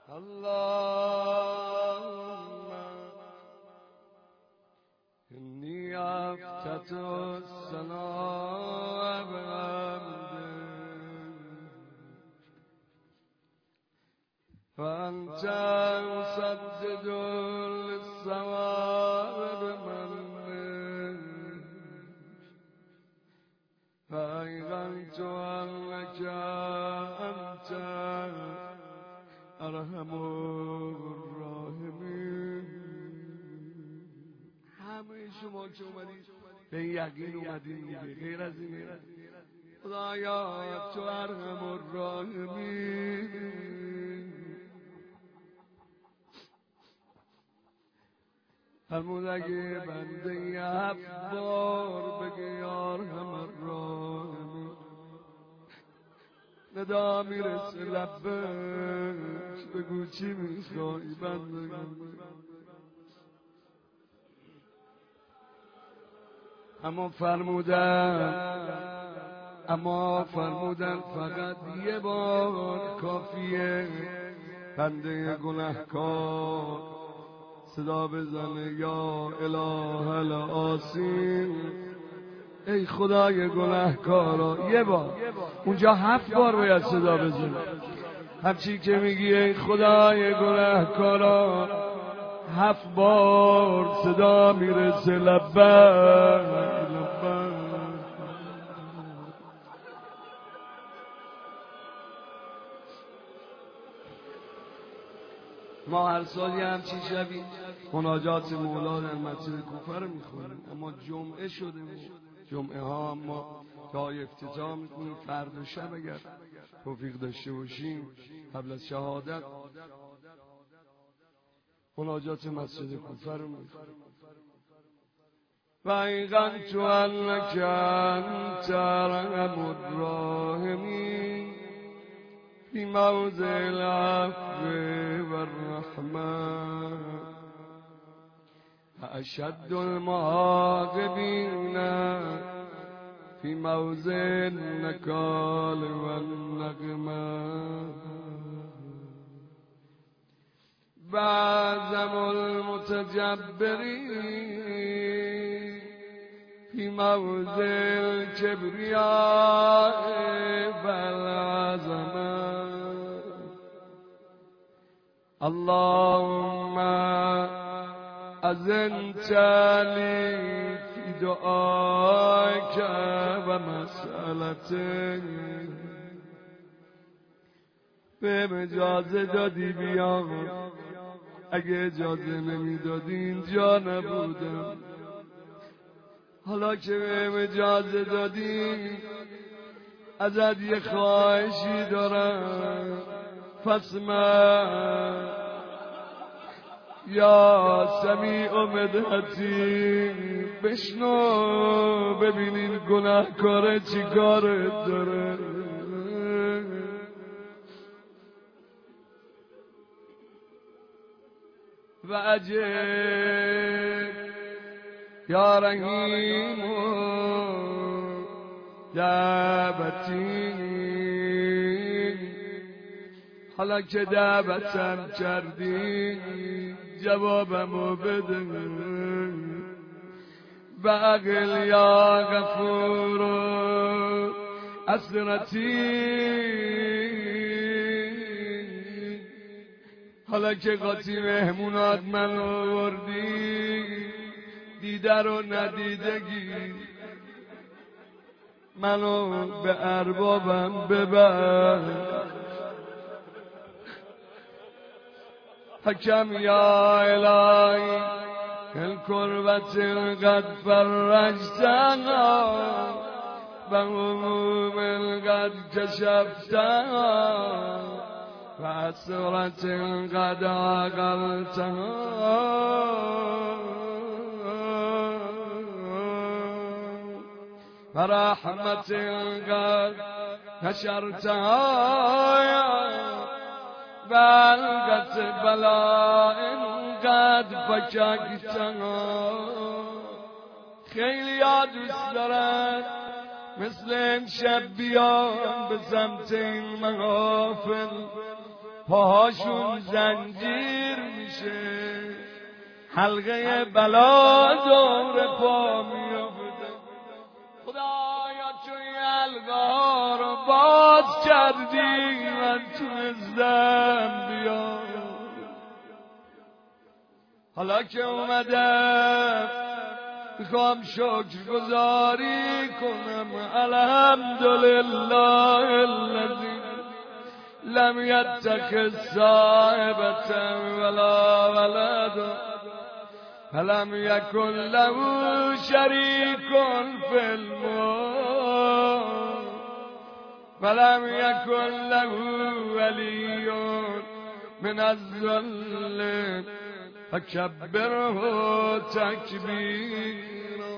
اللهم إني أفتتح الثناء بحمدك فأنت مسدد للصواب بمنك فأيقنت أنك أنت ارحم الراحمین. همه شما که اومدید به یقین اومدید دیگه، غیر از اینه. خدایا تو ارحم الراحمین. فرمود اگه بنده 7 بار بگه یا ارحم الراحمین ندا میرسه لبش، بگو چی میخوای بنده. اما فرمودن فقط 1 بار کافیه بنده گناهکار صدا بزنه یا اله العاصین، ای خدای گناهکارا. 1 بار. اونجا 7 بار باید صدا بزنی. همچی که میگی ای خدای گناهکارا 7 بار صدا میرسه لبک. ما هر سال همچین شبی مناجات مولا در مسجد کوفه رو میخونیم، اما جمعه شده جمعه ها ما تا افتتاح میکنیم. فردا شب اگر توفیق داشته باشیم قبل از شهادت مناجات مسجد کوفه رو میخونیم. و ایقنت انک انت ارحم الراحمین فی موضع العفو والرحمة اشد المعاقبین فی موضع النکال والنقمة بعظم المتجبرین فی موضع الکبریاء والعظمة. اللهم أذنت لي في دعائك ومسألتك. به اجازه دادی بیام، اگه اجازه نمیدادی اینجا نبودم. حالا که به اجازه دادی ازت یه خواهشی دارم، فاسمع یا سمیع و مدحتی، بشنو ببینین گناهکاره چی کارت داره. و عجب یا رحیم دعوتی، حالا که دعوتم کردی جوابمو بده. و عقل یا غفور اسرتی، حالا که قاطی مهمونات من آوردی، دیده رو ندیدگی منو به اربابم ببر. حکم یا الهی الکربت قد فرجتنا و هموم قد کشفتنا و اسرت قد عقلتها و رحمت قد نشرتها بلغت بلاء قد فککتها. خیلی ها دوست دارن مثل امشب بیان به سمت این محافل، پاهاشون زنجیر میشه، حلقه بلا دور پا میافته. خدایا چون حلقه رو باز کردی من تونستم بیام. حالا که اومدم میخوام شکر گزاری کنم. الحمدلله الذی لم یتخذ صاحبة ولا ولد ولم یکن له شریک فی الملک ولم یکن له ولی من الذل فکبره تکبیرا.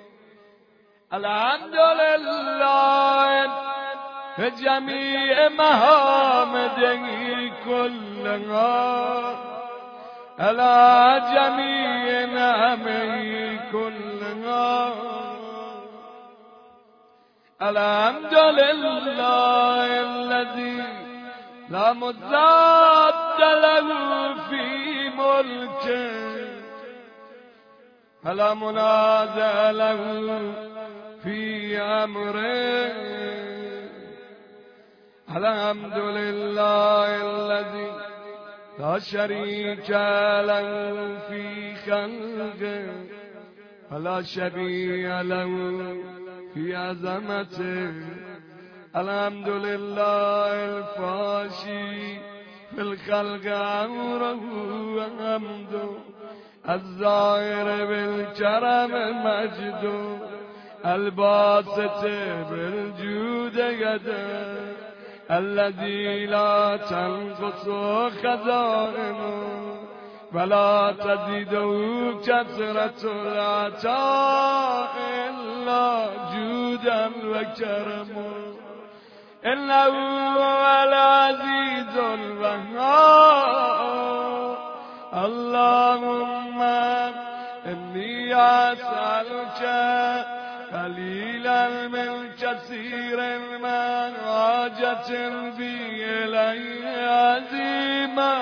الحمدلله جمیع محامده کلها علی جمیع نعمه کلها. الحمدلله الذی لا مضاد له فی ملکه ولا منازع له فی امره. الحمدلله الذي لا شريك له في خلقه ولا شبيه له في عظمته. الحمدلله الفاشي في الخلق امره وحمده الظاهر بالكرم مجده الباسط بالجود يده الذي لا تنقص خزائنه ولا تزيده كثرة العطاء إلا جودا وكرما. إنه هو العزيز الوهاب. اللهم إني أسألك قليلا من كثير من حاجة بي إليه عظيما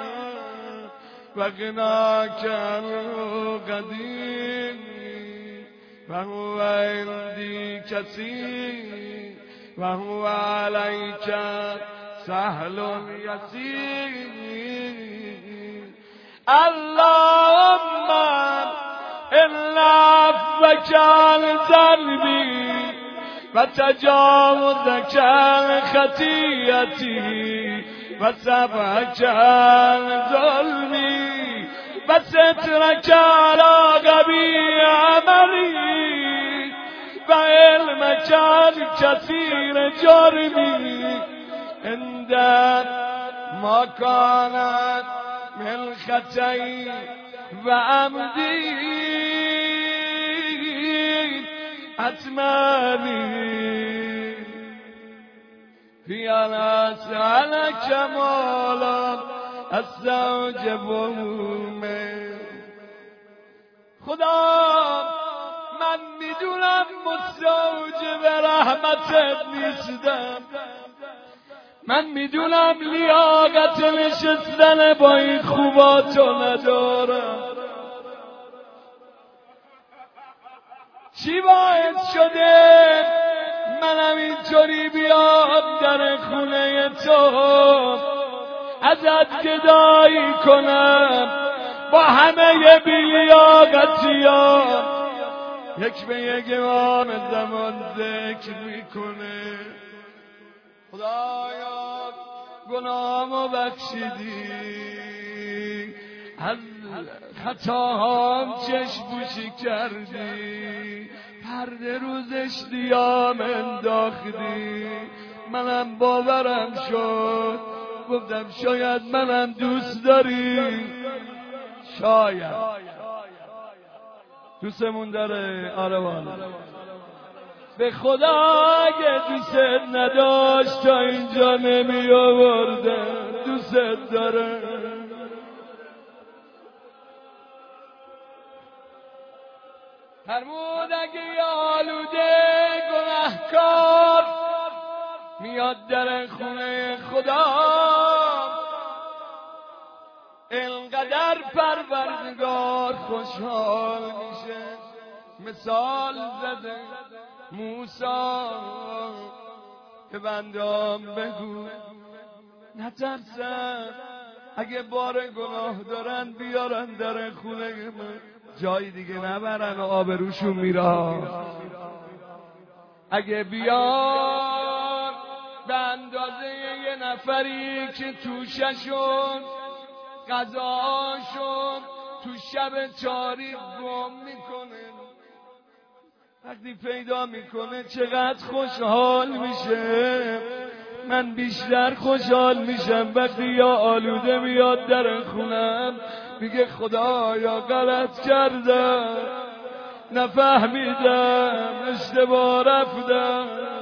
وغناك عنه قدير وهو عندي كثير وهو عليك سهل يسير. اللهم إن عفوك عن ذنبي وتجاوزك عن خطيئتي وسبحك عن ظلمي وسترك على قبيح عملي وعلمك عن كثير جرمي عند ما كانت من خطئي وعمدي أتماني في أن أسألك مولا استوجبه من. خدا من میدونم مستوجب رحمتت نیستم، من میدونم لیاقت نشستن با این خوباتو ندارم. چی باعث شده منم اینطوری بیام در خونه تو ازت گدایی کنم با همه بیلیاقتیام؟ یک به یک امام زمان ذکر میکنه خدایا گناهامو بخشیدی، از خطاهام چشم‌پوشی کردی، پرده رو زشتیام انداختی. منم باورم شد، گفتم شاید منم دوست داری، شاید دوستمون داره. آره والا به خدا اگه دوست نداشت تا اینجا نمی آورده، دوست داره. فرمود اگه آلوده گناهکار میاد در خونه خدا، اینقدر پروردگار خوشحال میشه. مثال زده موسی که بندام بگو نترسن، اگه بار گناه دارن بیارن در خونه من، جای دیگه نبرن و آبروشون میره. اگه بیان به اندازه یه نفری که توششون غذاشون تو شب تاریک گم میکنه، وقتی پیدا میکنه چقدر خوشحال میشه. من بیشتر خوشحال میشم وقتی یا آلوده میاد در خونم میگه خدایا غلط کردم، نفهمیدم، اشتباه رفتم.